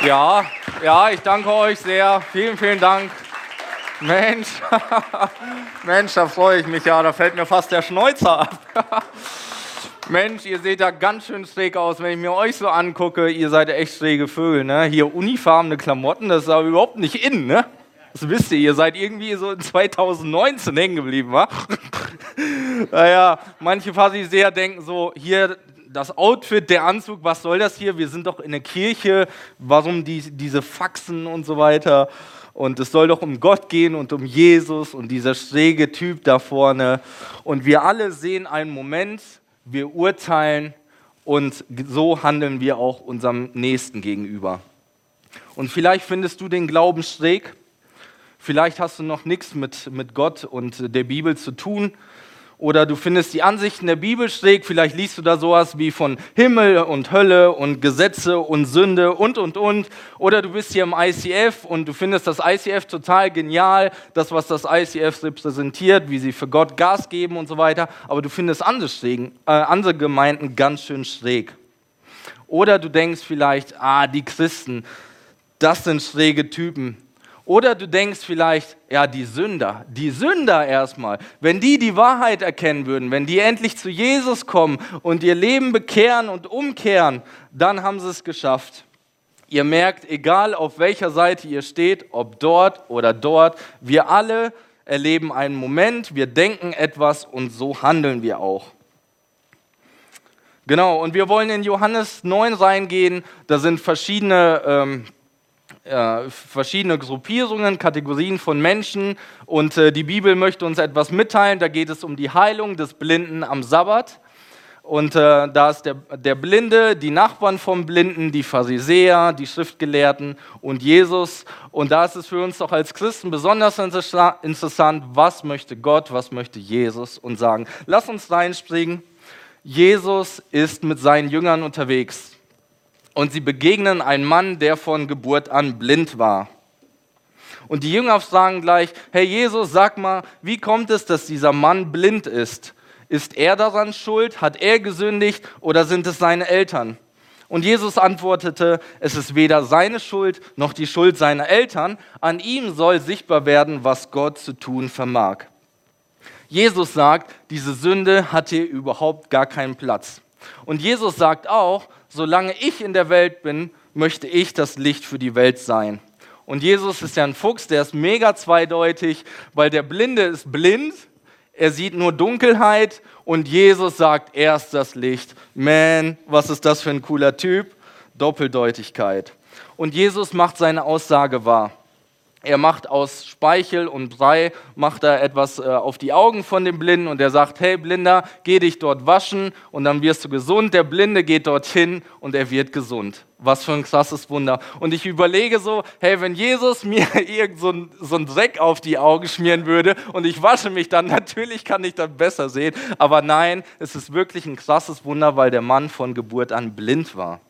Ja, ich danke euch sehr. Vielen, vielen Dank. Mensch, Mensch, da freue ich mich ja. Da fällt mir fast der Schnäuzer ab. Mensch, ihr seht da ganz schön schräg aus, wenn ich mir euch so angucke. Ihr seid echt schräge Vögel, ne? Hier unifarbene Klamotten, das ist aber überhaupt nicht in, ne? Das wisst ihr seid irgendwie so in 2019 hängen geblieben, wa? Naja, manche Pharisäer denken so, hier das Outfit, der Anzug, was soll das hier? Wir sind doch in der Kirche, warum diese Faxen und so weiter? Und es soll doch um Gott gehen und um Jesus und dieser schräge Typ da vorne. Und wir alle sehen einen Moment, wir urteilen und so handeln wir auch unserem Nächsten gegenüber. Und vielleicht findest du den Glauben schräg, vielleicht hast du noch nichts mit Gott und der Bibel zu tun oder du findest die Ansichten der Bibel schräg, vielleicht liest du da sowas wie von Himmel und Hölle und Gesetze und Sünde und. Oder du bist hier im ICF und du findest das ICF total genial, das, was das ICF repräsentiert, wie sie für Gott Gas geben und so weiter, aber du findest andere Gemeinden ganz schön schräg. Oder du denkst vielleicht, die Christen, das sind schräge Typen. Oder du denkst vielleicht, ja, die Sünder erstmal, wenn die Wahrheit erkennen würden, wenn die endlich zu Jesus kommen und ihr Leben bekehren und umkehren, dann haben sie es geschafft. Ihr merkt, egal auf welcher Seite ihr steht, ob dort oder dort, wir alle erleben einen Moment, wir denken etwas und so handeln wir auch. Genau, und wir wollen in Johannes 9 reingehen, da sind verschiedene Gruppierungen, Kategorien von Menschen und die Bibel möchte uns etwas mitteilen. Da geht es um die Heilung des Blinden am Sabbat und da ist der Blinde, die Nachbarn vom Blinden, die Pharisäer, die Schriftgelehrten und Jesus. Und da ist es für uns doch als Christen besonders interessant, was möchte Gott, was möchte Jesus uns sagen. Lass uns reinspringen. Jesus ist mit seinen Jüngern unterwegs. Und sie begegnen einen Mann, der von Geburt an blind war. Und die Jünger fragen gleich, hey Jesus, sag mal, wie kommt es, dass dieser Mann blind ist? Ist er daran schuld? Hat er gesündigt oder sind es seine Eltern? Und Jesus antwortete, es ist weder seine Schuld noch die Schuld seiner Eltern. An ihm soll sichtbar werden, was Gott zu tun vermag. Jesus sagt, diese Sünde hat hier überhaupt gar keinen Platz. Und Jesus sagt auch, solange ich in der Welt bin, möchte ich das Licht für die Welt sein. Und Jesus ist ja ein Fuchs, der ist mega zweideutig, weil der Blinde ist blind, er sieht nur Dunkelheit und Jesus sagt, er ist das Licht. Man, was ist das für ein cooler Typ? Doppeldeutigkeit. Und Jesus macht seine Aussage wahr. Er macht aus Speichel und Brei, macht er etwas auf die Augen von dem Blinden und er sagt, hey Blinder, geh dich dort waschen und dann wirst du gesund. Der Blinde geht dorthin und er wird gesund. Was für ein krasses Wunder. Und ich überlege so, hey, wenn Jesus mir irgend so ein Dreck auf die Augen schmieren würde und ich wasche mich dann, natürlich kann ich dann besser sehen. Aber nein, es ist wirklich ein krasses Wunder, weil der Mann von Geburt an blind war.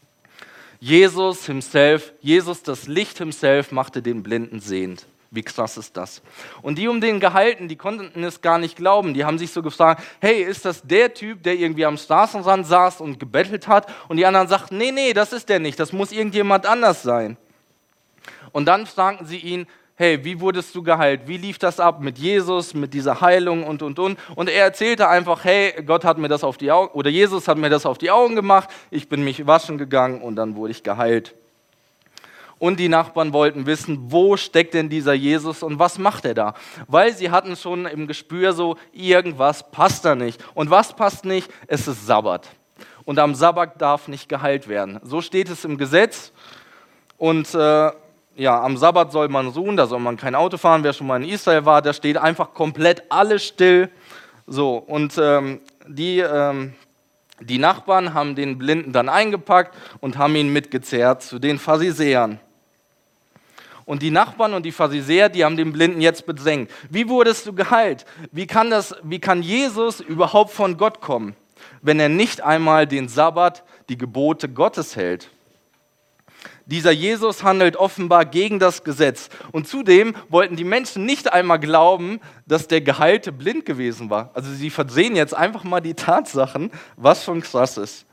Jesus, das Licht himself, machte den Blinden sehend. Wie krass ist das? Und die um den gehalten, die konnten es gar nicht glauben. Die haben sich so gefragt, hey, ist das der Typ, der irgendwie am Straßenrand saß und gebettelt hat? Und die anderen sagten, nee, das ist der nicht, das muss irgendjemand anders sein. Und dann fragten sie ihn, hey, wie wurdest du geheilt? Wie lief das ab mit Jesus, mit dieser Heilung und. Und er erzählte einfach, hey, Gott hat mir das auf die Augen, oder Jesus hat mir das auf die Augen gemacht, ich bin mich waschen gegangen und dann wurde ich geheilt. Und die Nachbarn wollten wissen, wo steckt denn dieser Jesus und was macht er da? Weil sie hatten schon im Gespür so, irgendwas passt da nicht. Und was passt nicht? Es ist Sabbat. Und am Sabbat darf nicht geheilt werden. So steht es im Gesetz und am Sabbat soll man ruhen, da soll man kein Auto fahren. Wer schon mal in Israel war, da steht einfach komplett alles still. So, und die Nachbarn haben den Blinden dann eingepackt und haben ihn mitgezerrt zu den Pharisäern. Und die Nachbarn und die Pharisäer, die haben den Blinden jetzt bedrängt. Wie wurdest du geheilt? Wie kann Jesus überhaupt von Gott kommen, wenn er nicht einmal den Sabbat, die Gebote Gottes hält? Dieser Jesus handelt offenbar gegen das Gesetz. Und zudem wollten die Menschen nicht einmal glauben, dass der Geheilte blind gewesen war. Also sie verdrehen jetzt einfach mal die Tatsachen, was schon krass ist.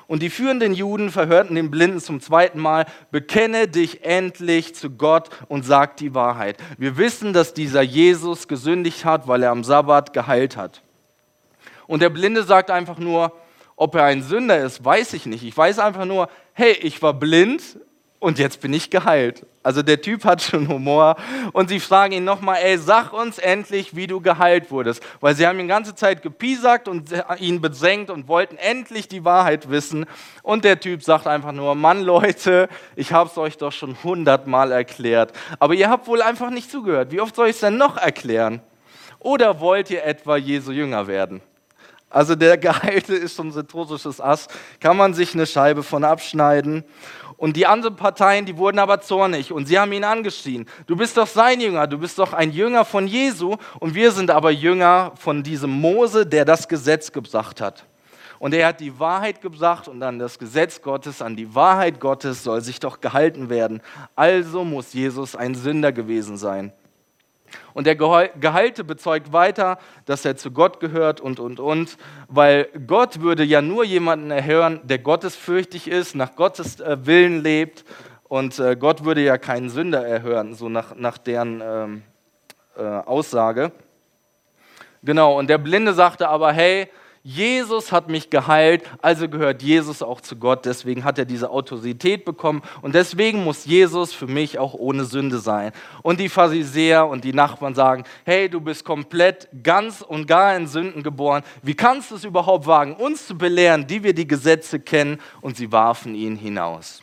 Und die führenden Juden verhörten den Blinden zum zweiten Mal: Bekenne dich endlich zu Gott und sag die Wahrheit. Wir wissen, dass dieser Jesus gesündigt hat, weil er am Sabbat geheilt hat. Und der Blinde sagt einfach nur: Ob er ein Sünder ist, weiß ich nicht. Ich weiß einfach nur, hey, ich war blind und jetzt bin ich geheilt. Also der Typ hat schon Humor und sie fragen ihn nochmal: Ey, sag uns endlich, wie du geheilt wurdest. Weil sie haben ihn die ganze Zeit gepiesackt und ihn bedrängt und wollten endlich die Wahrheit wissen. Und der Typ sagt einfach nur: Mann, Leute, ich habe es euch doch schon 100-mal erklärt. Aber ihr habt wohl einfach nicht zugehört. Wie oft soll ich es denn noch erklären? Oder wollt ihr etwa Jesu Jünger werden? Also der Geheilte ist schon so ein tropisches Ass, kann man sich eine Scheibe von abschneiden. Und die anderen Parteien, die wurden aber zornig und sie haben ihn angeschrien: Du bist doch sein Jünger, du bist doch ein Jünger von Jesu und wir sind aber Jünger von diesem Mose, der das Gesetz gebracht hat. Und er hat die Wahrheit gebracht und an das Gesetz Gottes, an die Wahrheit Gottes soll sich doch gehalten werden. Also muss Jesus ein Sünder gewesen sein. Und der Geheilte bezeugt weiter, dass er zu Gott gehört und, weil Gott würde ja nur jemanden erhören, der gottesfürchtig ist, nach Gottes Willen lebt, und Gott würde ja keinen Sünder erhören, so nach deren Aussage. Genau, und der Blinde sagte aber: Hey, Jesus hat mich geheilt, also gehört Jesus auch zu Gott, deswegen hat er diese Autorität bekommen und deswegen muss Jesus für mich auch ohne Sünde sein. Und die Pharisäer und die Nachbarn sagen: Hey, du bist komplett, ganz und gar in Sünden geboren, wie kannst du es überhaupt wagen, uns zu belehren, die wir die Gesetze kennen? Und sie warfen ihn hinaus.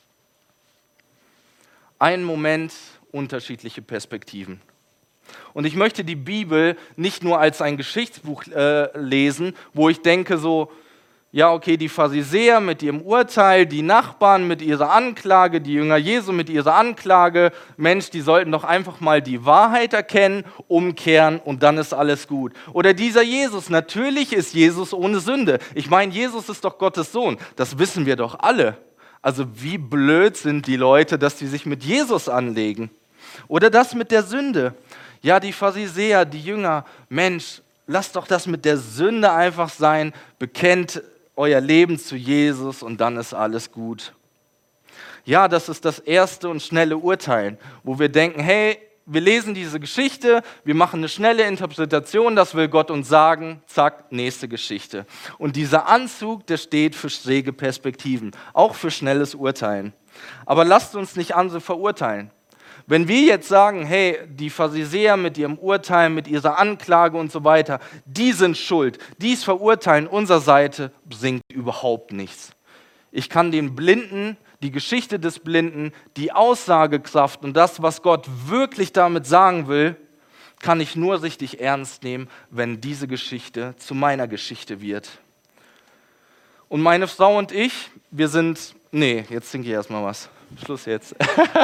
Ein Moment, unterschiedliche Perspektiven. Und ich möchte die Bibel nicht nur als ein Geschichtsbuch lesen, wo ich denke so: Ja, okay, die Pharisäer mit ihrem Urteil, die Nachbarn mit ihrer Anklage, die Jünger Jesu mit ihrer Anklage, Mensch, die sollten doch einfach mal die Wahrheit erkennen, umkehren und dann ist alles gut. Oder dieser Jesus, natürlich ist Jesus ohne Sünde. Ich meine, Jesus ist doch Gottes Sohn, das wissen wir doch alle. Also wie blöd sind die Leute, dass sie sich mit Jesus anlegen. Oder das mit der Sünde. Ja, die Pharisäer, die Jünger, Mensch, lasst doch das mit der Sünde einfach sein, bekennt euer Leben zu Jesus und dann ist alles gut. Ja, das ist das erste und schnelle Urteilen, wo wir denken: Hey, wir lesen diese Geschichte, wir machen eine schnelle Interpretation, das will Gott uns sagen, zack, nächste Geschichte. Und dieser Anzug, der steht für schräge Perspektiven, auch für schnelles Urteilen. Aber lasst uns nicht andere verurteilen. Wenn wir jetzt sagen: Hey, die Pharisäer mit ihrem Urteil, mit ihrer Anklage und so weiter, die sind schuld, dies Verurteilen unserer Seite bringt überhaupt nichts. Ich kann den Blinden, die Geschichte des Blinden, die Aussagekraft und das, was Gott wirklich damit sagen will, kann ich nur richtig ernst nehmen, wenn diese Geschichte zu meiner Geschichte wird. Und meine Frau und ich, wir sind, jetzt trinke ich erstmal was. Schluss jetzt.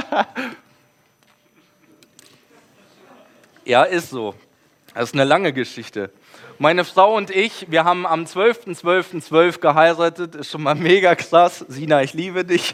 Ja, ist so. Das ist eine lange Geschichte. Meine Frau und ich, wir haben am 12.12.12 geheiratet. Ist schon mal mega krass. Sina, ich liebe dich.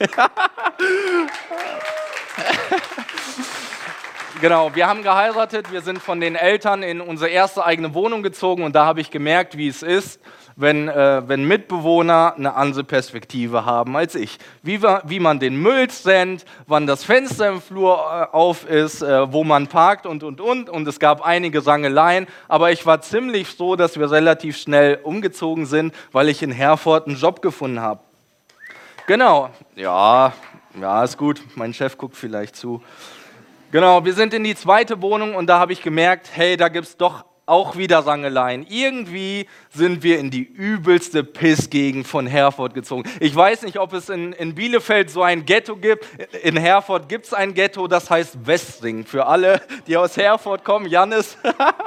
Genau, wir haben geheiratet. Wir sind von den Eltern in unsere erste eigene Wohnung gezogen. Und da habe ich gemerkt, wie es ist, wenn Mitbewohner eine andere Perspektive haben als ich. Wie man den Müll trennt, wann das Fenster im Flur auf ist, wo man parkt und. Und es gab einige Rangeleien, aber ich war ziemlich froh, dass wir relativ schnell umgezogen sind, weil ich in Herford einen Job gefunden habe. Genau, ja, ist gut, mein Chef guckt vielleicht zu. Genau, wir sind in die zweite Wohnung und da habe ich gemerkt, hey, da gibt es doch auch wieder Rangeleien. Irgendwie sind wir in die übelste Pissgegend von Herford gezogen. Ich weiß nicht, ob es in Bielefeld so ein Ghetto gibt. In Herford gibt es ein Ghetto, das heißt Westring. Für alle, die aus Herford kommen, Jannis.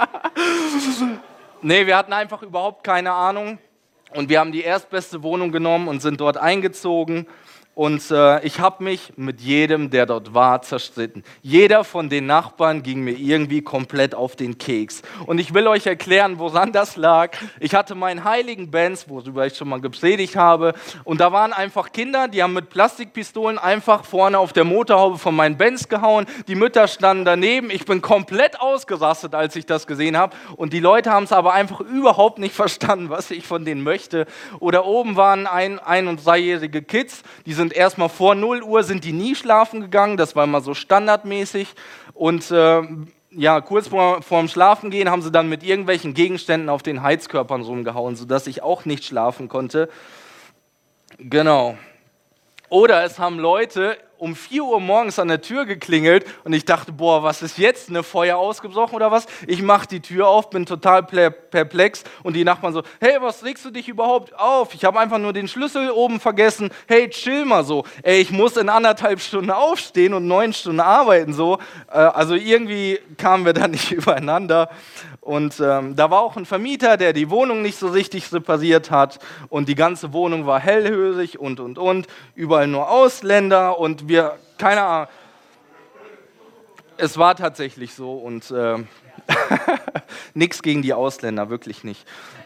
Nee, wir hatten einfach überhaupt keine Ahnung. Und wir haben die erstbeste Wohnung genommen und sind dort eingezogen. Und ich habe mich mit jedem, der dort war, zerstritten. Jeder von den Nachbarn ging mir irgendwie komplett auf den Keks. Und ich will euch erklären, woran das lag. Ich hatte meinen heiligen Benz, worüber ich schon mal gepredigt habe. Und da waren einfach Kinder, die haben mit Plastikpistolen einfach vorne auf der Motorhaube von meinem Benz gehauen. Die Mütter standen daneben. Ich bin komplett ausgerastet, als ich das gesehen habe. Und die Leute haben es aber einfach überhaupt nicht verstanden, was ich von denen möchte. Oder oben waren ein- und dreijährige Kids, die sind erstmal vor 0 Uhr sind die nie schlafen gegangen, das war immer so standardmäßig. Und kurz vorm Schlafen gehen haben sie dann mit irgendwelchen Gegenständen auf den Heizkörpern rumgehauen, sodass ich auch nicht schlafen konnte. Genau. Oder es haben Leute um 4 Uhr morgens an der Tür geklingelt und ich dachte, boah, was ist jetzt, eine Feuer ausgebrochen oder was? Ich mache die Tür auf, bin total perplex und die Nachbarn so, hey, was regst du dich überhaupt auf? Ich habe einfach nur den Schlüssel oben vergessen, hey, chill mal so. Ey, ich muss in 1,5 Stunden aufstehen und 9 Stunden arbeiten so. Also irgendwie kamen wir da nicht übereinander. Und da war auch ein Vermieter, der die Wohnung nicht so richtig repariert hat und die ganze Wohnung war hellhörig und. Überall nur Ausländer und wir, keine Ahnung. Es war tatsächlich so und nichts gegen die Ausländer, wirklich nicht.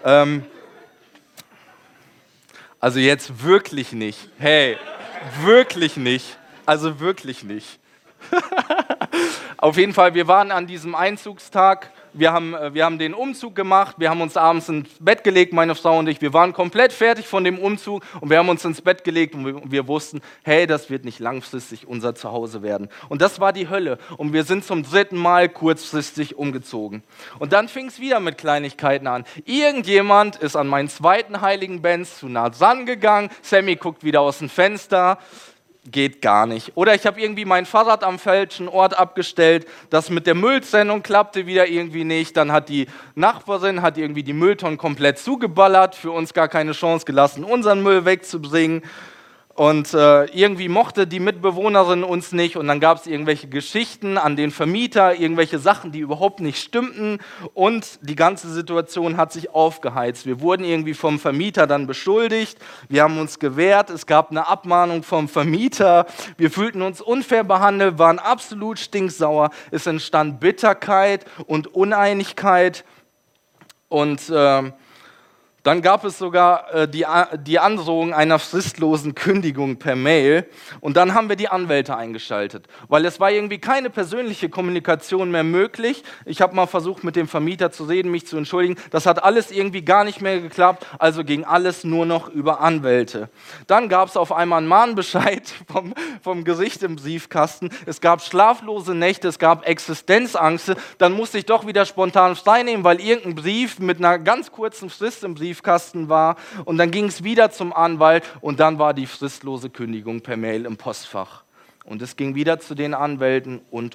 Also jetzt wirklich nicht. Hey, wirklich nicht. Also wirklich nicht. Auf jeden Fall, wir waren an diesem Einzugstag, wir haben den Umzug gemacht, wir haben uns abends ins Bett gelegt, meine Frau und ich, wir waren komplett fertig von dem Umzug und wir haben uns ins Bett gelegt und wir wussten, hey, das wird nicht langfristig unser Zuhause werden. Und das war die Hölle und wir sind zum 3. Mal kurzfristig umgezogen. Und dann fing es wieder mit Kleinigkeiten an. Irgendjemand ist an meinen 2. heiligen Benz zu nah dran gegangen, Sammy guckt wieder aus dem Fenster, geht gar nicht. Oder ich habe irgendwie mein Fahrrad am falschen Ort abgestellt, das mit der Mülltrennung klappte wieder irgendwie nicht, dann hat die Nachbarin irgendwie die Mülltonnen komplett zugeballert, für uns gar keine Chance gelassen, unseren Müll wegzubringen. Und irgendwie mochte die Mitbewohnerin uns nicht und dann gab es irgendwelche Geschichten an den Vermieter, irgendwelche Sachen, die überhaupt nicht stimmten und die ganze Situation hat sich aufgeheizt. Wir wurden irgendwie vom Vermieter dann beschuldigt, wir haben uns gewehrt, es gab eine Abmahnung vom Vermieter, wir fühlten uns unfair behandelt, waren absolut stinksauer, es entstand Bitterkeit und Uneinigkeit und dann gab es sogar die Androhung einer fristlosen Kündigung per Mail und dann haben wir die Anwälte eingeschaltet, weil es war irgendwie keine persönliche Kommunikation mehr möglich. Ich habe mal versucht, mit dem Vermieter zu reden, mich zu entschuldigen. Das hat alles irgendwie gar nicht mehr geklappt, also ging alles nur noch über Anwälte. Dann gab es auf einmal einen Mahnbescheid vom Gericht im Briefkasten. Es gab schlaflose Nächte, es gab Existenzangst. Dann musste ich doch wieder spontan teilnehmen, weil irgendein Brief mit einer ganz kurzen Frist im Briefkasten war und dann ging es wieder zum Anwalt und dann war die fristlose Kündigung per Mail im Postfach. Und es ging wieder zu den Anwälten und.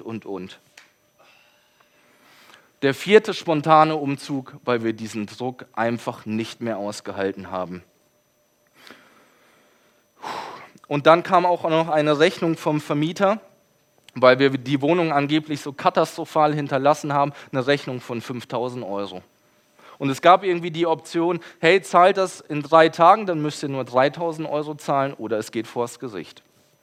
Der 4. spontane Umzug, weil wir diesen Druck einfach nicht mehr ausgehalten haben. Und dann kam auch noch eine Rechnung vom Vermieter, weil wir die Wohnung angeblich so katastrophal hinterlassen haben, eine Rechnung von 5.000 €. Und es gab irgendwie die Option, hey, zahlt das in 3 Tagen, dann müsst ihr nur 3.000 € zahlen oder es geht vors Gericht.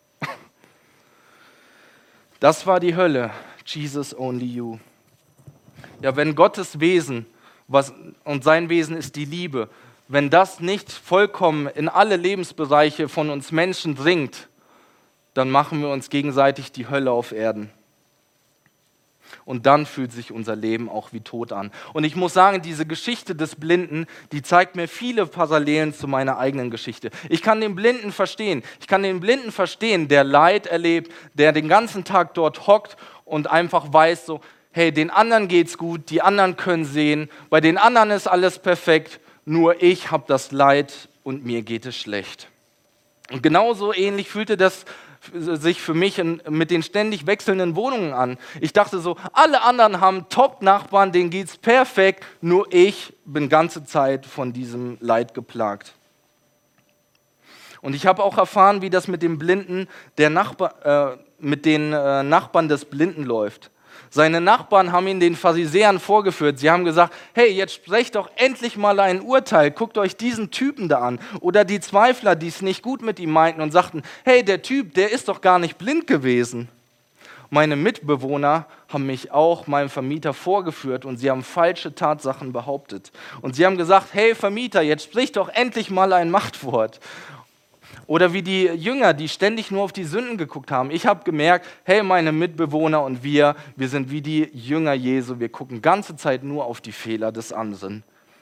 Das war die Hölle. Jesus only you. Ja, wenn Gottes Wesen und sein Wesen ist die Liebe, wenn das nicht vollkommen in alle Lebensbereiche von uns Menschen dringt, dann machen wir uns gegenseitig die Hölle auf Erden. Und dann fühlt sich unser Leben auch wie tot an. Und ich muss sagen, diese Geschichte des Blinden, die zeigt mir viele Parallelen zu meiner eigenen Geschichte. Ich kann den Blinden verstehen. Ich kann den Blinden verstehen, der Leid erlebt, der den ganzen Tag dort hockt und einfach weiß so, hey, den anderen geht's gut, die anderen können sehen, bei den anderen ist alles perfekt, nur ich habe das Leid und mir geht es schlecht. Und genauso ähnlich fühlte das sich für mich mit den ständig wechselnden Wohnungen an. Ich dachte so, alle anderen haben Top-Nachbarn, denen geht's perfekt, nur ich bin ganze Zeit von diesem Leid geplagt. Und ich habe auch erfahren, wie das mit dem Blinden, mit den Nachbarn des Blinden läuft. Seine Nachbarn haben ihn den Pharisäern vorgeführt. Sie haben gesagt, hey, jetzt sprecht doch endlich mal ein Urteil. Guckt euch diesen Typen da an. Oder die Zweifler, die es nicht gut mit ihm meinten und sagten, hey, der Typ, der ist doch gar nicht blind gewesen. Meine Mitbewohner haben mich auch meinem Vermieter vorgeführt und sie haben falsche Tatsachen behauptet. Und sie haben gesagt, hey Vermieter, jetzt sprich doch endlich mal ein Machtwort. Oder wie die Jünger, die ständig nur auf die Sünden geguckt haben. Ich habe gemerkt, hey, meine Mitbewohner und wir sind wie die Jünger Jesu. Wir gucken ganze Zeit nur auf die Fehler des anderen.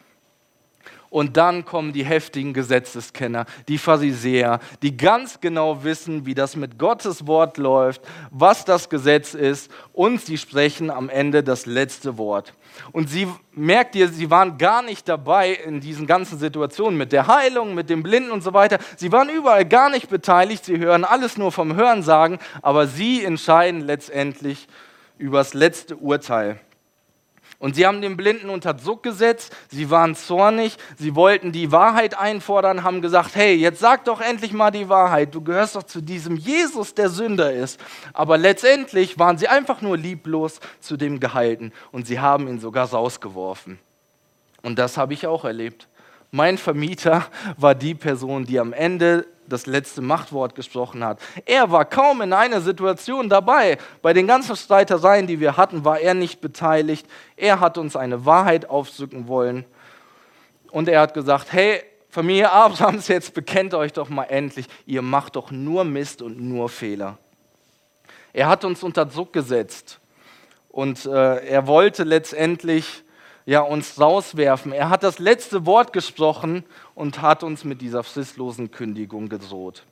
Und dann kommen die heftigen Gesetzeskenner, die Pharisäer, die ganz genau wissen, wie das mit Gottes Wort läuft, was das Gesetz ist, und sie sprechen am Ende das letzte Wort. Und merkt ihr, sie waren gar nicht dabei in diesen ganzen Situationen mit der Heilung, mit dem Blinden und so weiter. Sie waren überall gar nicht beteiligt, sie hören alles nur vom Hörensagen, aber sie entscheiden letztendlich über das letzte Urteil. Und sie haben den Blinden unter Druck gesetzt, sie waren zornig, sie wollten die Wahrheit einfordern, haben gesagt, hey, jetzt sag doch endlich mal die Wahrheit, du gehörst doch zu diesem Jesus, der Sünder ist. Aber letztendlich waren sie einfach nur lieblos zu dem Gehalten und sie haben ihn sogar rausgeworfen. Und das habe ich auch erlebt. Mein Vermieter war die Person, die am Ende das letzte Machtwort gesprochen hat. Er war kaum in einer Situation dabei. Bei den ganzen Streitereien, die wir hatten, war er nicht beteiligt. Er hat uns eine Wahrheit aufdrücken wollen. Und er hat gesagt, hey, Familie Abrahams, jetzt bekennt euch doch mal endlich. Ihr macht doch nur Mist und nur Fehler. Er hat uns unter Druck gesetzt. Und er wollte letztendlich uns rauswerfen. Er hat das letzte Wort gesprochen und hat uns mit dieser fristlosen Kündigung gedroht.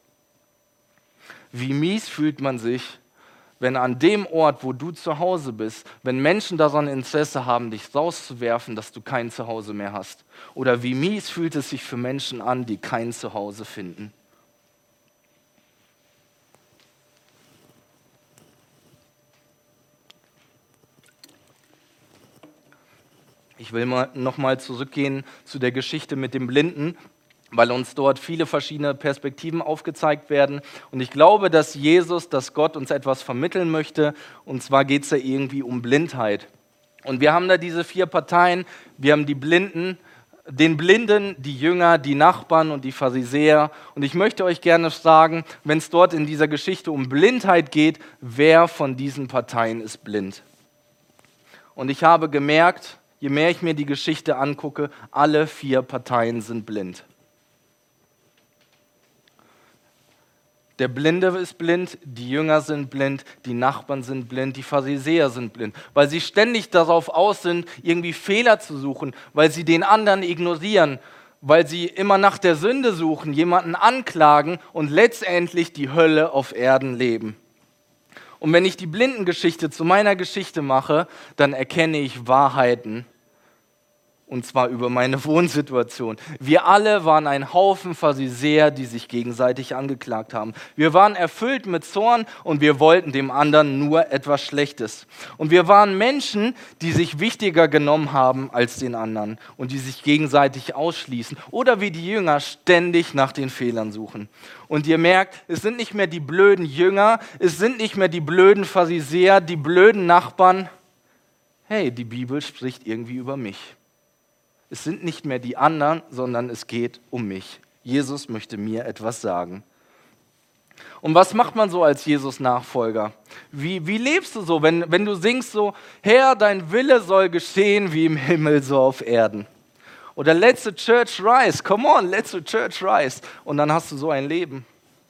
Wie mies fühlt man sich, wenn an dem Ort, wo du zu Hause bist, wenn Menschen daran Interesse haben, dich rauszuwerfen, dass du kein Zuhause mehr hast. Oder wie mies fühlt es sich für Menschen an, die kein Zuhause finden. Ich will nochmal zurückgehen zu der Geschichte mit dem Blinden, weil uns dort viele verschiedene Perspektiven aufgezeigt werden. Und ich glaube, dass Gott uns etwas vermitteln möchte. Und zwar geht es ja irgendwie um Blindheit. Und wir haben da diese 4 Parteien. Wir haben die Blinden, den Blinden, die Jünger, die Nachbarn und die Pharisäer. Und ich möchte euch gerne fragen, wenn es dort in dieser Geschichte um Blindheit geht, wer von diesen Parteien ist blind? Und ich habe gemerkt, je mehr ich mir die Geschichte angucke, alle 4 Parteien sind blind. Der Blinde ist blind, die Jünger sind blind, die Nachbarn sind blind, die Pharisäer sind blind, weil sie ständig darauf aus sind, irgendwie Fehler zu suchen, weil sie den anderen ignorieren, weil sie immer nach der Sünde suchen, jemanden anklagen und letztendlich die Hölle auf Erden leben. Und wenn ich die Blindengeschichte zu meiner Geschichte mache, dann erkenne ich Wahrheiten. Und zwar über meine Wohnsituation. Wir alle waren ein Haufen Pharisäer, die sich gegenseitig angeklagt haben. Wir waren erfüllt mit Zorn und wir wollten dem anderen nur etwas Schlechtes. Und wir waren Menschen, die sich wichtiger genommen haben als den anderen und die sich gegenseitig ausschließen. Oder wie die Jünger ständig nach den Fehlern suchen. Und ihr merkt, es sind nicht mehr die blöden Jünger, es sind nicht mehr die blöden Pharisäer, die blöden Nachbarn. Hey, die Bibel spricht irgendwie über mich. Es sind nicht mehr die anderen, sondern es geht um mich. Jesus möchte mir etwas sagen. Und was macht man so als Jesus-Nachfolger? Wie lebst du so, wenn du singst so, Herr, dein Wille soll geschehen wie im Himmel, so auf Erden? Oder let the church rise, come on, let the church rise. Und dann hast du so ein Leben.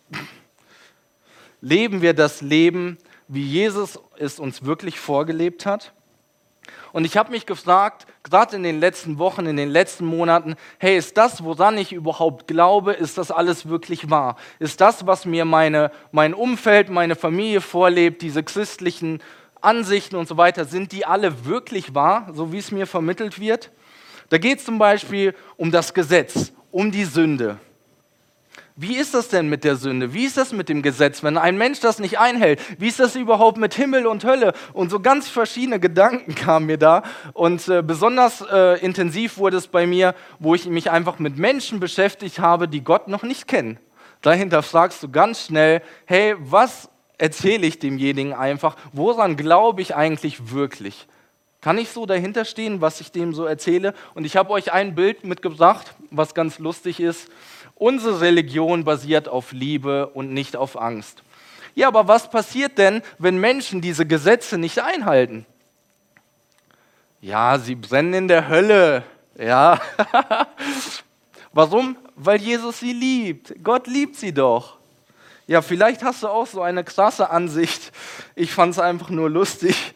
Leben wir das Leben, wie Jesus es uns wirklich vorgelebt hat? Und ich habe mich gefragt, gerade in den letzten Wochen, in den letzten Monaten, hey, ist das, woran ich überhaupt glaube, ist das alles wirklich wahr? Ist das, was mir mein Umfeld, meine Familie vorlebt, diese christlichen Ansichten und so weiter, sind die alle wirklich wahr, so wie es mir vermittelt wird? Da geht es zum Beispiel um das Gesetz, um die Sünde. Wie ist das denn mit der Sünde? Wie ist das mit dem Gesetz, wenn ein Mensch das nicht einhält? Wie ist das überhaupt mit Himmel und Hölle? Und so ganz verschiedene Gedanken kamen mir da. Und besonders intensiv wurde es bei mir, wo ich mich einfach mit Menschen beschäftigt habe, die Gott noch nicht kennen. Dahinter fragst du ganz schnell, hey, was erzähle ich demjenigen einfach, woran glaube ich eigentlich wirklich? Kann ich so dahinter stehen, was ich dem so erzähle? Und ich habe euch ein Bild mitgebracht, was ganz lustig ist. Unsere Religion basiert auf Liebe und nicht auf Angst. Ja, aber was passiert denn, wenn Menschen diese Gesetze nicht einhalten? Ja, sie brennen in der Hölle. Ja. Warum? Weil Jesus sie liebt. Gott liebt sie doch. Ja, vielleicht hast du auch so eine krasse Ansicht. Ich fand es einfach nur lustig.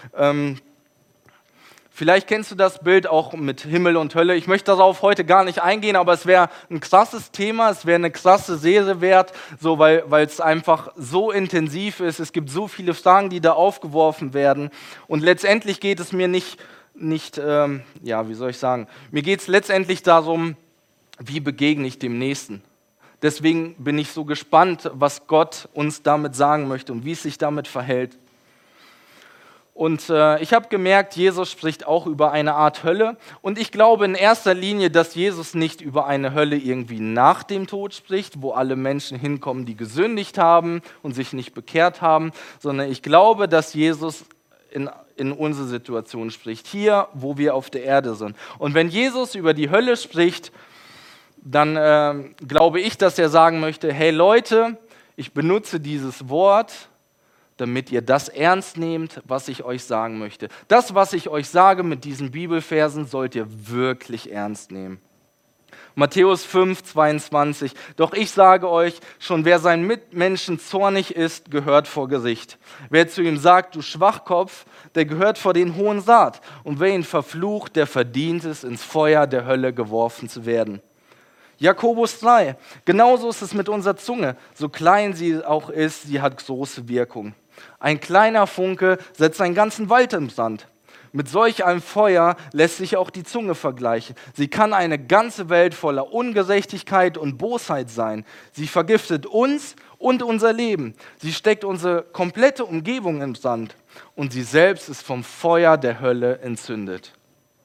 Vielleicht kennst du das Bild auch mit Himmel und Hölle. Ich möchte darauf heute gar nicht eingehen, aber es wäre ein krasses Thema, es wäre eine krasse Serie wert, so, weil es einfach so intensiv ist. Es gibt so viele Fragen, die da aufgeworfen werden. Und letztendlich geht es mir nicht wie soll ich sagen, mir geht es letztendlich darum, wie begegne ich dem Nächsten. Deswegen bin ich so gespannt, was Gott uns damit sagen möchte und wie es sich damit verhält. Und ich habe gemerkt, Jesus spricht auch über eine Art Hölle. Und ich glaube in erster Linie, dass Jesus nicht über eine Hölle irgendwie nach dem Tod spricht, wo alle Menschen hinkommen, die gesündigt haben und sich nicht bekehrt haben, sondern ich glaube, dass Jesus in unsere Situation spricht, hier, wo wir auf der Erde sind. Und wenn Jesus über die Hölle spricht, dann glaube ich, dass er sagen möchte, hey Leute, ich benutze dieses Wort, damit ihr das ernst nehmt, was ich euch sagen möchte. Das, was ich euch sage mit diesen Bibelversen, sollt ihr wirklich ernst nehmen. Matthäus 5, 22. Doch ich sage euch, schon wer seinen Mitmenschen zornig ist, gehört vor Gericht. Wer zu ihm sagt, du Schwachkopf, der gehört vor den Hohen Rat. Und wer ihn verflucht, der verdient es, ins Feuer der Hölle geworfen zu werden. Jakobus 3. Genauso ist es mit unserer Zunge. So klein sie auch ist, sie hat große Wirkung. Ein kleiner Funke setzt einen ganzen Wald im Sand. Mit solch einem Feuer lässt sich auch die Zunge vergleichen. Sie kann eine ganze Welt voller Ungerechtigkeit und Bosheit sein. Sie vergiftet uns und unser Leben. Sie steckt unsere komplette Umgebung im Sand. Und sie selbst ist vom Feuer der Hölle entzündet.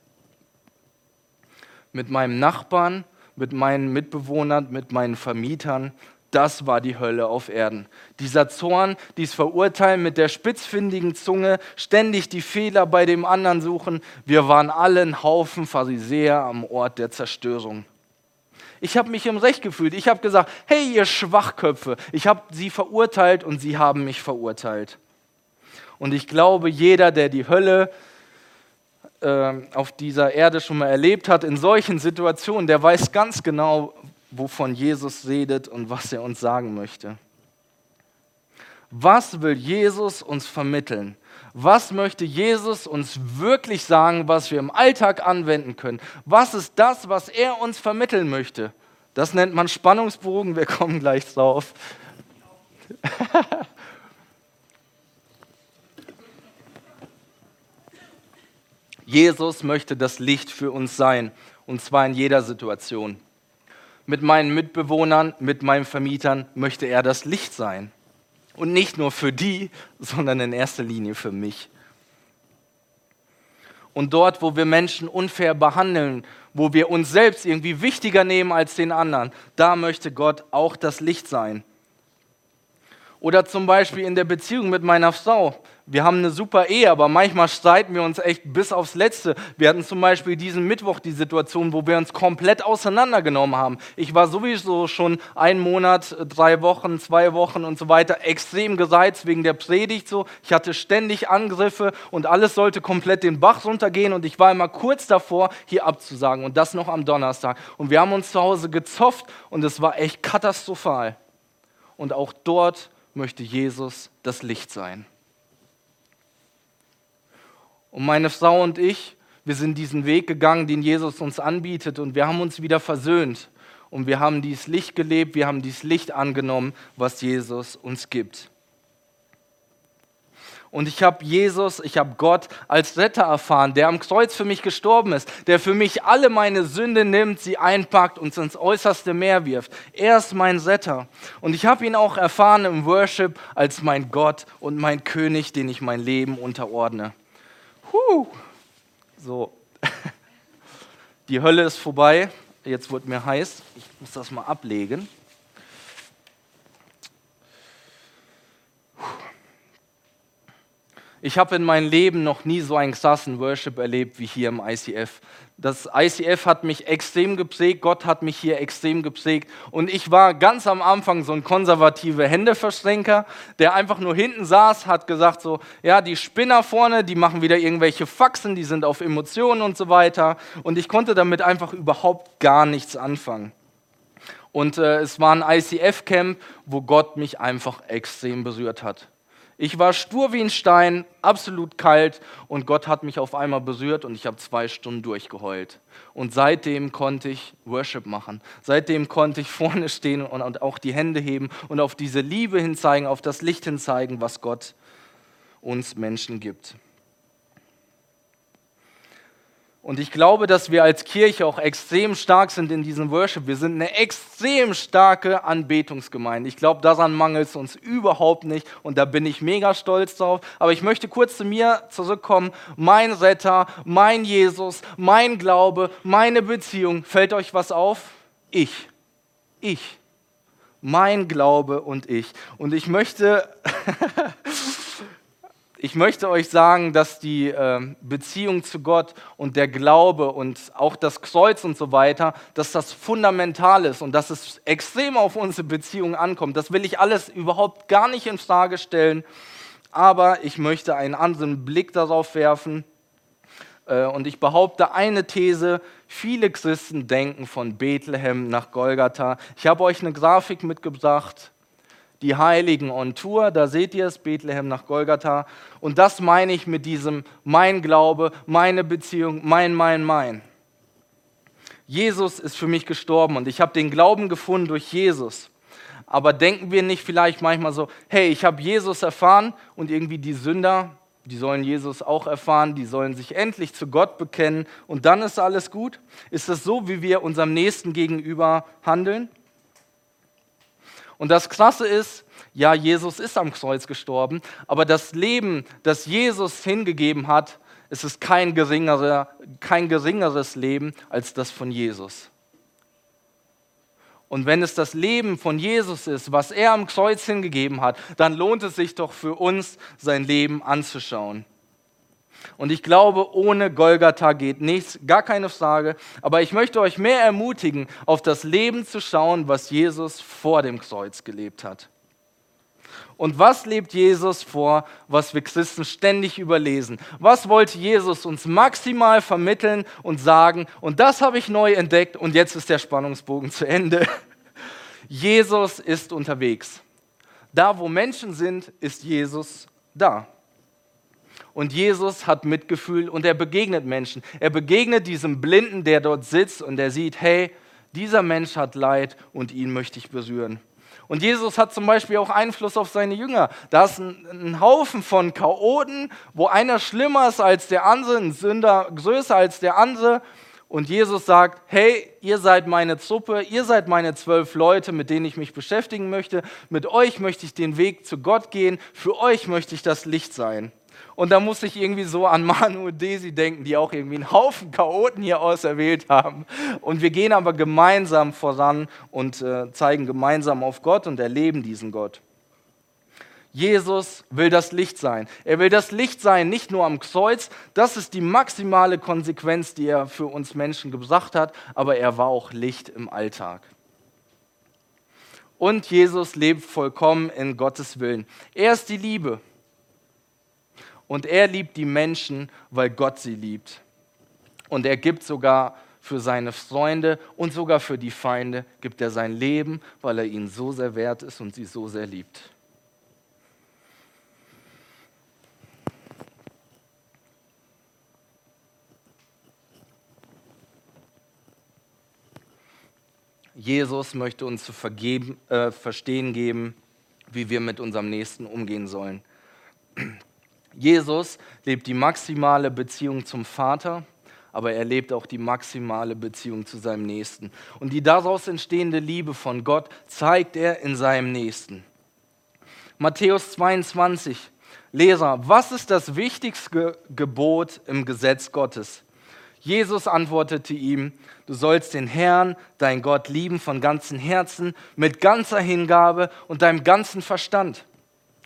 Mit meinem Nachbarn, mit meinen Mitbewohnern, mit meinen Vermietern, das war die Hölle auf Erden. Dieser Zorn, dies Verurteilen mit der spitzfindigen Zunge, ständig die Fehler bei dem anderen suchen. Wir waren alle ein Haufen Pharisäer am Ort der Zerstörung. Ich habe mich im Recht gefühlt. Ich habe gesagt, hey ihr Schwachköpfe, ich habe sie verurteilt und sie haben mich verurteilt. Und ich glaube, jeder, der die Hölle auf dieser Erde schon mal erlebt hat, in solchen Situationen, der weiß ganz genau, wovon Jesus redet und was er uns sagen möchte. Was will Jesus uns vermitteln? Was möchte Jesus uns wirklich sagen, was wir im Alltag anwenden können? Was ist das, was er uns vermitteln möchte? Das nennt man Spannungsbogen, wir kommen gleich drauf. Jesus möchte das Licht für uns sein, und zwar in jeder Situation. Mit meinen Mitbewohnern, mit meinen Vermietern möchte er das Licht sein. Und nicht nur für die, sondern in erster Linie für mich. Und dort, wo wir Menschen unfair behandeln, wo wir uns selbst irgendwie wichtiger nehmen als den anderen, da möchte Gott auch das Licht sein. Oder zum Beispiel in der Beziehung mit meiner Frau. Wir haben eine super Ehe, aber manchmal streiten wir uns echt bis aufs Letzte. Wir hatten zum Beispiel diesen Mittwoch die Situation, wo wir uns komplett auseinandergenommen haben. Ich war sowieso schon 1 Monat, 3 Wochen, 2 Wochen und so weiter extrem gereizt wegen der Predigt. So. Ich hatte ständig Angriffe und alles sollte komplett den Bach runtergehen und ich war immer kurz davor, hier abzusagen und das noch am Donnerstag. Und wir haben uns zu Hause gezofft und es war echt katastrophal. Und auch dort möchte Jesus das Licht sein. Und meine Frau und ich, wir sind diesen Weg gegangen, den Jesus uns anbietet und wir haben uns wieder versöhnt. Und wir haben dieses Licht gelebt, wir haben dieses Licht angenommen, was Jesus uns gibt. Und ich habe Gott als Retter erfahren, der am Kreuz für mich gestorben ist, der für mich alle meine Sünde nimmt, sie einpackt und ins äußerste Meer wirft. Er ist mein Retter. Und ich habe ihn auch erfahren im Worship als mein Gott und mein König, den ich mein Leben unterordne. So, die Hölle ist vorbei. Jetzt wird mir heiß. Ich muss das mal ablegen. Ich habe in meinem Leben noch nie so einen krassen Worship erlebt wie hier im ICF. Das ICF hat mich extrem geprägt, Gott hat mich hier extrem geprägt und ich war ganz am Anfang so ein konservativer Händeverschränker, der einfach nur hinten saß, hat gesagt so, ja, die Spinner vorne, die machen wieder irgendwelche Faxen, die sind auf Emotionen und so weiter und ich konnte damit einfach überhaupt gar nichts anfangen. Und es war ein ICF-Camp, wo Gott mich einfach extrem berührt hat. Ich war stur wie ein Stein, absolut kalt und Gott hat mich auf einmal berührt und ich habe 2 Stunden durchgeheult. Und seitdem konnte ich Worship machen. Seitdem konnte ich vorne stehen und auch die Hände heben und auf diese Liebe hinzeigen, auf das Licht hinzeigen, was Gott uns Menschen gibt. Und ich glaube, dass wir als Kirche auch extrem stark sind in diesem Worship. Wir sind eine extrem starke Anbetungsgemeinde. Ich glaube, daran mangelt es uns überhaupt nicht und da bin ich mega stolz drauf. Aber ich möchte kurz zu mir zurückkommen. Mein Retter, mein Jesus, mein Glaube, meine Beziehung. Fällt euch was auf? Ich. Mein Glaube und ich. Und ich möchte euch sagen, dass die Beziehung zu Gott und der Glaube und auch das Kreuz und so weiter, dass das fundamental ist und dass es extrem auf unsere Beziehung ankommt. Das will ich alles überhaupt gar nicht in Frage stellen, aber ich möchte einen anderen Blick darauf werfen und ich behaupte eine These, viele Christen denken von Bethlehem nach Golgatha. Ich habe euch eine Grafik mitgebracht. Die Heiligen on Tour, da seht ihr es, Bethlehem nach Golgatha. Und das meine ich mit diesem mein Glaube, meine Beziehung, mein. Jesus ist für mich gestorben und ich habe den Glauben gefunden durch Jesus. Aber denken wir nicht vielleicht manchmal so, hey, ich habe Jesus erfahren und irgendwie die Sünder, die sollen Jesus auch erfahren, die sollen sich endlich zu Gott bekennen und dann ist alles gut? Ist das so, wie wir unserem Nächsten gegenüber handeln? Und das Krasse ist, ja, Jesus ist am Kreuz gestorben, aber das Leben, das Jesus hingegeben hat, es ist kein geringeres Leben als das von Jesus. Und wenn es das Leben von Jesus ist, was er am Kreuz hingegeben hat, dann lohnt es sich doch für uns, sein Leben anzuschauen. Und ich glaube, ohne Golgatha geht nichts, gar keine Frage. Aber ich möchte euch mehr ermutigen, auf das Leben zu schauen, was Jesus vor dem Kreuz gelebt hat. Und was lebt Jesus vor, was wir Christen ständig überlesen? Was wollte Jesus uns maximal vermitteln und sagen? Und das habe ich neu entdeckt und jetzt ist der Spannungsbogen zu Ende. Jesus ist unterwegs. Da, wo Menschen sind, ist Jesus da. Und Jesus hat Mitgefühl und er begegnet Menschen. Er begegnet diesem Blinden, der dort sitzt und der sieht, hey, dieser Mensch hat Leid und ihn möchte ich berühren. Und Jesus hat zum Beispiel auch Einfluss auf seine Jünger. Da ist ein Haufen von Chaoten, wo einer schlimmer ist als der andere, ein Sünder größer als der andere. Und Jesus sagt, hey, ihr seid meine Truppe, ihr seid meine 12 Leute, mit denen ich mich beschäftigen möchte. Mit euch möchte ich den Weg zu Gott gehen, für euch möchte ich das Licht sein. Und da muss ich irgendwie so an Manu und Desi denken, die auch irgendwie einen Haufen Chaoten hier auserwählt haben. Und wir gehen aber gemeinsam voran und zeigen gemeinsam auf Gott und erleben diesen Gott. Jesus will das Licht sein. Er will das Licht sein, nicht nur am Kreuz. Das ist die maximale Konsequenz, die er für uns Menschen gebracht hat. Aber er war auch Licht im Alltag. Und Jesus lebt vollkommen in Gottes Willen. Er ist die Liebe. Und er liebt die Menschen, weil Gott sie liebt. Und er gibt sogar für seine Freunde und sogar für die Feinde, gibt er sein Leben, weil er ihnen so sehr wert ist und sie so sehr liebt. Jesus möchte uns zu verstehen geben, wie wir mit unserem Nächsten umgehen sollen. Jesus lebt die maximale Beziehung zum Vater, aber er lebt auch die maximale Beziehung zu seinem Nächsten. Und die daraus entstehende Liebe von Gott zeigt er in seinem Nächsten. Matthäus 22, Leser, was ist das wichtigste Gebot im Gesetz Gottes? Jesus antwortete ihm, du sollst den Herrn, dein Gott, lieben von ganzem Herzen, mit ganzer Hingabe und deinem ganzen Verstand.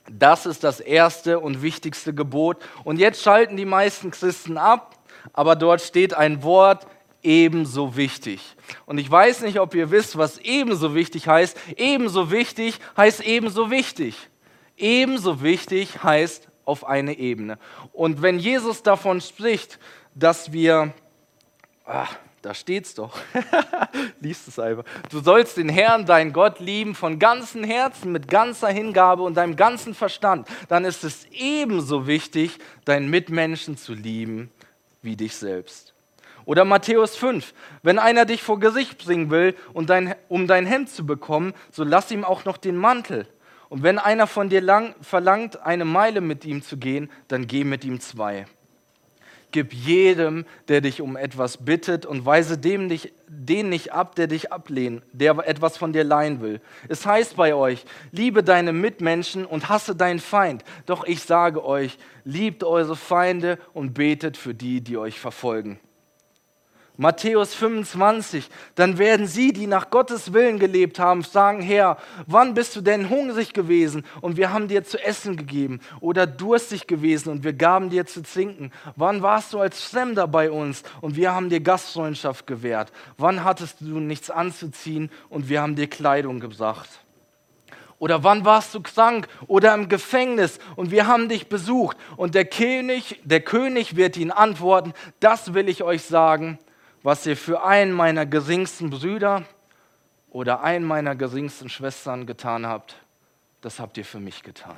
Das ist das erste und wichtigste Gebot. Und jetzt schalten die meisten Christen ab, aber dort steht ein Wort, ebenso wichtig. Und ich weiß nicht, ob ihr wisst, was ebenso wichtig heißt. Ebenso wichtig heißt ebenso wichtig. Ebenso wichtig heißt auf eine Ebene. Und wenn Jesus davon spricht, dass wir, da steht's doch, liest es einfach, du sollst den Herrn, deinen Gott lieben von ganzem Herzen, mit ganzer Hingabe und deinem ganzen Verstand, dann ist es ebenso wichtig, deinen Mitmenschen zu lieben wie dich selbst. Oder Matthäus 5, wenn einer dich vor Gericht bringen will, um dein Hemd zu bekommen, so lass ihm auch noch den Mantel. Und wenn einer von dir verlangt, eine Meile mit ihm zu gehen, dann geh mit ihm 2. Gib jedem, der dich um etwas bittet, und weise den nicht ab, der dich ablehnt, der etwas von dir leihen will. Es heißt bei euch, liebe deine Mitmenschen und hasse deinen Feind. Doch ich sage euch, liebt eure Feinde und betet für die, die euch verfolgen. Matthäus 25, dann werden sie, die nach Gottes Willen gelebt haben, sagen, Herr, wann bist du denn hungrig gewesen und wir haben dir zu essen gegeben, oder durstig gewesen und wir gaben dir zu trinken? Wann warst du als Fremder bei uns und wir haben dir Gastfreundschaft gewährt? Wann hattest du nichts anzuziehen und wir haben dir Kleidung gebracht? Oder wann warst du krank oder im Gefängnis und wir haben dich besucht? Und der König wird ihnen antworten, das will ich euch sagen, was ihr für einen meiner geringsten Brüder oder einen meiner geringsten Schwestern getan habt, das habt ihr für mich getan.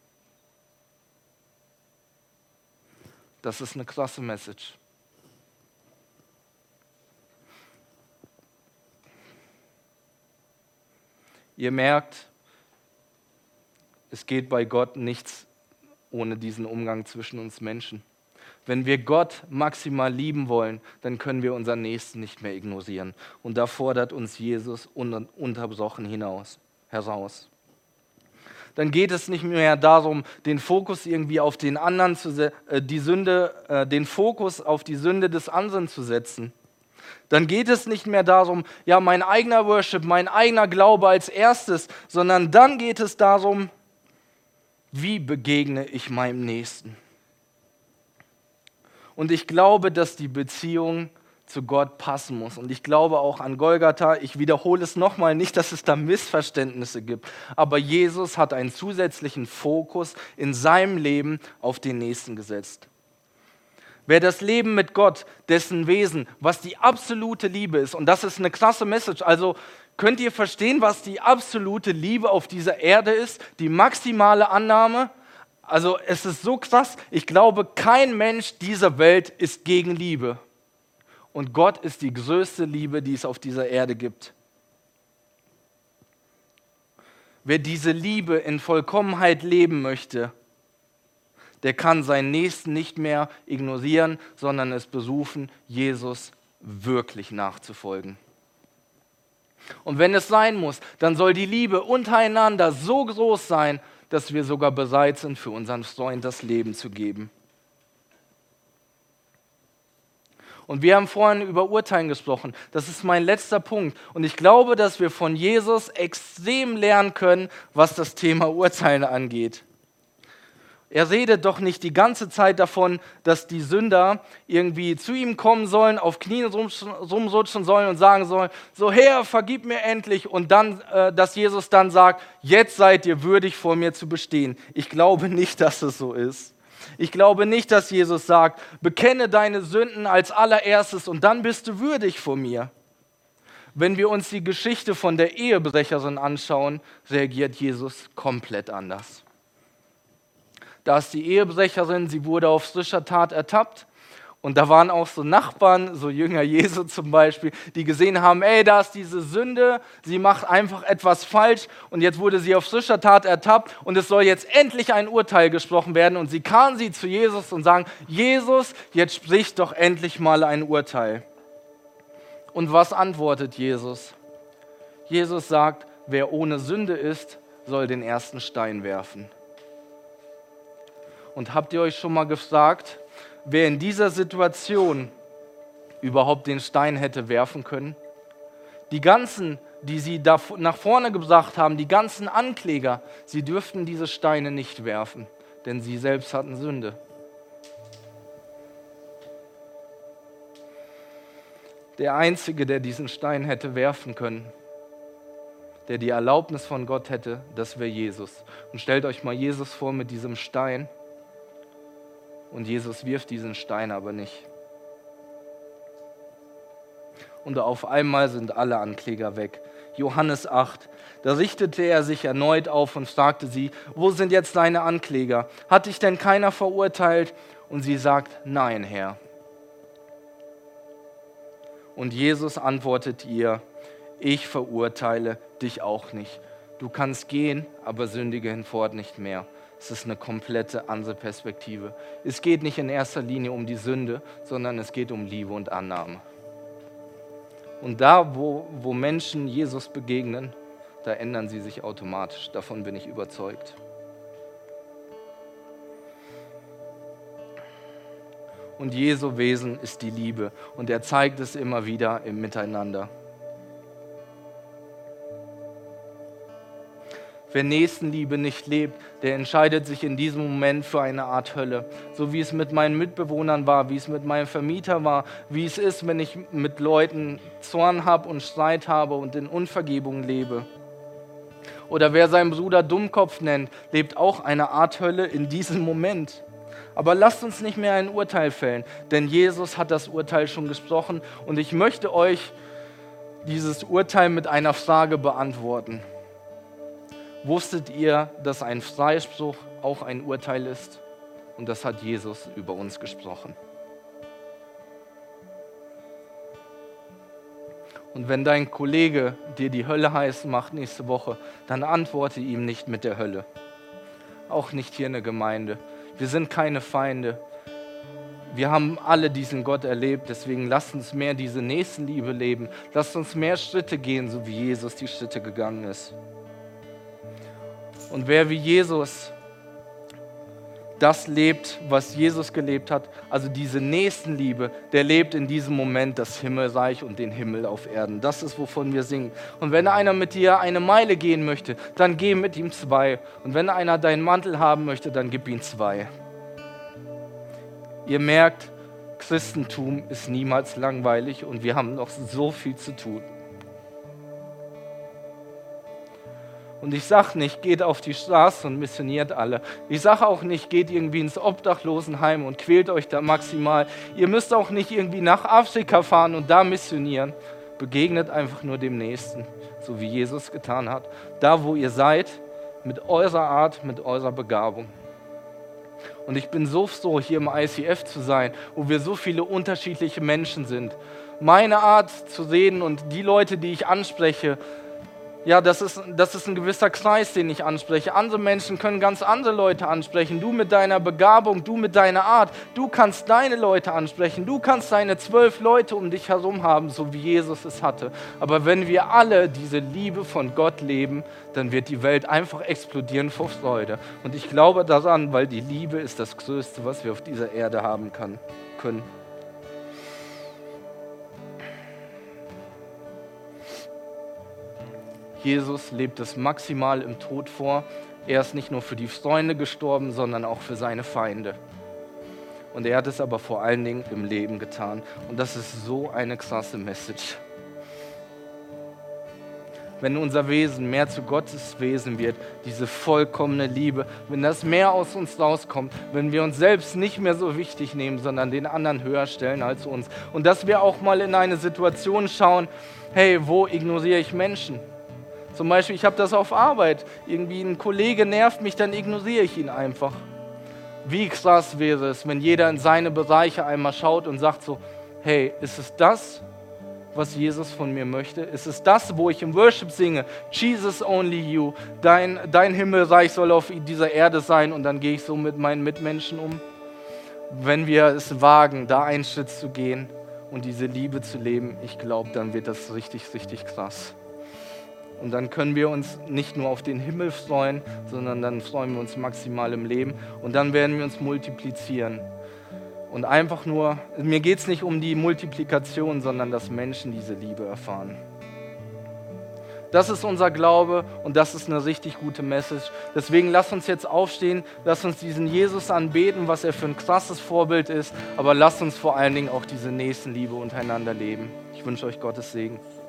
Das ist eine krasse Message. Ihr merkt, es geht bei Gott nichts ohne diesen Umgang zwischen uns Menschen. Wenn wir Gott maximal lieben wollen, dann können wir unseren Nächsten nicht mehr ignorieren. Und da fordert uns Jesus ununterbrochen heraus. Dann geht es nicht mehr darum, den Fokus irgendwie auf den anderen den Fokus auf die Sünde des anderen zu setzen. Dann geht es nicht mehr darum, ja, mein eigener Worship, mein eigener Glaube als erstes, sondern dann geht es darum, wie begegne ich meinem Nächsten? Und ich glaube, dass die Beziehung zu Gott passen muss. Und ich glaube auch an Golgatha, ich wiederhole es nochmal, nicht, dass es da Missverständnisse gibt, aber Jesus hat einen zusätzlichen Fokus in seinem Leben auf den Nächsten gesetzt. Wer das Leben mit Gott, dessen Wesen, was die absolute Liebe ist, und das ist eine krasse Message, also könnt ihr verstehen, was die absolute Liebe auf dieser Erde ist, die maximale Annahme? Also es ist so krass, ich glaube, kein Mensch dieser Welt ist gegen Liebe. Und Gott ist die größte Liebe, die es auf dieser Erde gibt. Wer diese Liebe in Vollkommenheit leben möchte, der kann seinen Nächsten nicht mehr ignorieren, sondern es berufen, Jesus wirklich nachzufolgen. Und wenn es sein muss, dann soll die Liebe untereinander so groß sein, dass wir sogar bereit sind, für unseren Freund das Leben zu geben. Und wir haben vorhin über Urteilen gesprochen. Das ist mein letzter Punkt. Und ich glaube, dass wir von Jesus extrem lernen können, was das Thema Urteilen angeht. Er redet doch nicht die ganze Zeit davon, dass die Sünder irgendwie zu ihm kommen sollen, auf Knien rumrutschen sollen und sagen sollen, so Herr, vergib mir endlich. Und dann, dass Jesus dann sagt, jetzt seid ihr würdig, vor mir zu bestehen. Ich glaube nicht, dass es so ist. Ich glaube nicht, dass Jesus sagt, bekenne deine Sünden als allererstes und dann bist du würdig vor mir. Wenn wir uns die Geschichte von der Ehebrecherin anschauen, reagiert Jesus komplett anders. Da ist die Ehebrecherin, sie wurde auf frischer Tat ertappt. Und da waren auch so Nachbarn, so Jünger Jesu zum Beispiel, die gesehen haben, da ist diese Sünde, sie macht einfach etwas falsch und jetzt wurde sie auf frischer Tat ertappt und es soll jetzt endlich ein Urteil gesprochen werden. Und sie kamen zu Jesus und sagen, Jesus, jetzt sprich doch endlich mal ein Urteil. Und was antwortet Jesus? Jesus sagt, wer ohne Sünde ist, soll den ersten Stein werfen. Und habt ihr euch schon mal gefragt, wer in dieser Situation überhaupt den Stein hätte werfen können? Die ganzen die sie da nach vorne gebracht haben, die ganzen Ankläger, sie dürften diese Steine nicht werfen, denn sie selbst hatten Sünde. Der Einzige, der diesen Stein hätte werfen können, der die Erlaubnis von Gott hätte, das wäre Jesus. Und stellt euch mal Jesus vor mit diesem Stein und Jesus wirft diesen Stein aber nicht. Und auf einmal sind alle Ankläger weg. Johannes 8, da richtete er sich erneut auf und fragte sie, wo sind jetzt deine Ankläger? Hat dich denn keiner verurteilt? Und sie sagt, nein, Herr. Und Jesus antwortet ihr, ich verurteile dich auch nicht. Du kannst gehen, aber sündige hinfort nicht mehr. Es ist eine komplette andere Perspektive. Es geht nicht in erster Linie um die Sünde, sondern es geht um Liebe und Annahme. Und da, wo Menschen Jesus begegnen, da ändern sie sich automatisch. Davon bin ich überzeugt. Und Jesu Wesen ist die Liebe und er zeigt es immer wieder im Miteinander. Wer Nächstenliebe nicht lebt, der entscheidet sich in diesem Moment für eine Art Hölle. So wie es mit meinen Mitbewohnern war, wie es mit meinem Vermieter war, wie es ist, wenn ich mit Leuten Zorn habe und Streit habe und in Unvergebung lebe. Oder wer seinen Bruder Dummkopf nennt, lebt auch eine Art Hölle in diesem Moment. Aber lasst uns nicht mehr ein Urteil fällen, denn Jesus hat das Urteil schon gesprochen und ich möchte euch dieses Urteil mit einer Frage beantworten. Wusstet ihr, dass ein Freispruch auch ein Urteil ist? Und das hat Jesus über uns gesprochen. Und wenn dein Kollege dir die Hölle heiß macht nächste Woche, dann antworte ihm nicht mit der Hölle. Auch nicht hier in der Gemeinde. Wir sind keine Feinde. Wir haben alle diesen Gott erlebt, deswegen lasst uns mehr diese Nächstenliebe leben. Lasst uns mehr Schritte gehen, so wie Jesus die Schritte gegangen ist. Und wer wie Jesus das lebt, was Jesus gelebt hat, also diese Nächstenliebe, der lebt in diesem Moment das Himmelreich und den Himmel auf Erden. Das ist, wovon wir singen. Und wenn einer mit dir eine Meile gehen möchte, dann geh mit ihm 2. Und wenn einer deinen Mantel haben möchte, dann gib ihm 2. Ihr merkt, Christentum ist niemals langweilig und wir haben noch so viel zu tun. Und ich sage nicht, geht auf die Straße und missioniert alle. Ich sage auch nicht, geht irgendwie ins Obdachlosenheim und quält euch da maximal. Ihr müsst auch nicht irgendwie nach Afrika fahren und da missionieren. Begegnet einfach nur dem Nächsten, so wie Jesus getan hat. Da, wo ihr seid, mit eurer Art, mit eurer Begabung. Und ich bin so froh, hier im ICF zu sein, wo wir so viele unterschiedliche Menschen sind. Meine Art zu reden und die Leute, die ich anspreche, ja, das ist ein gewisser Kreis, den ich anspreche. Andere Menschen können ganz andere Leute ansprechen. Du mit deiner Begabung, du mit deiner Art. Du kannst deine Leute ansprechen. Du kannst deine 12 Leute um dich herum haben, so wie Jesus es hatte. Aber wenn wir alle diese Liebe von Gott leben, dann wird die Welt einfach explodieren vor Freude. Und ich glaube daran, weil die Liebe ist das Größte, was wir auf dieser Erde haben können. Jesus lebt es maximal im Tod vor. Er ist nicht nur für die Freunde gestorben, sondern auch für seine Feinde. Und er hat es aber vor allen Dingen im Leben getan. Und das ist so eine krasse Message. Wenn unser Wesen mehr zu Gottes Wesen wird, diese vollkommene Liebe, wenn das mehr aus uns rauskommt, wenn wir uns selbst nicht mehr so wichtig nehmen, sondern den anderen höher stellen als uns. Und dass wir auch mal in eine Situation schauen, hey, wo ignoriere ich Menschen? Zum Beispiel, ich habe das auf Arbeit. Irgendwie ein Kollege nervt mich, dann ignoriere ich ihn einfach. Wie krass wäre es, wenn jeder in seine Bereiche einmal schaut und sagt so, hey, ist es das, was Jesus von mir möchte? Ist es das, wo ich im Worship singe, Jesus only you, dein Himmelreich soll auf dieser Erde sein und dann gehe ich so mit meinen Mitmenschen um? Wenn wir es wagen, da einen Schritt zu gehen und diese Liebe zu leben, ich glaube, dann wird das richtig, richtig krass. Und dann können wir uns nicht nur auf den Himmel freuen, sondern dann freuen wir uns maximal im Leben. Und dann werden wir uns multiplizieren. Und einfach nur, mir geht es nicht um die Multiplikation, sondern dass Menschen diese Liebe erfahren. Das ist unser Glaube und das ist eine richtig gute Message. Deswegen lasst uns jetzt aufstehen, lasst uns diesen Jesus anbeten, was er für ein krasses Vorbild ist, aber lasst uns vor allen Dingen auch diese Nächstenliebe untereinander leben. Ich wünsche euch Gottes Segen.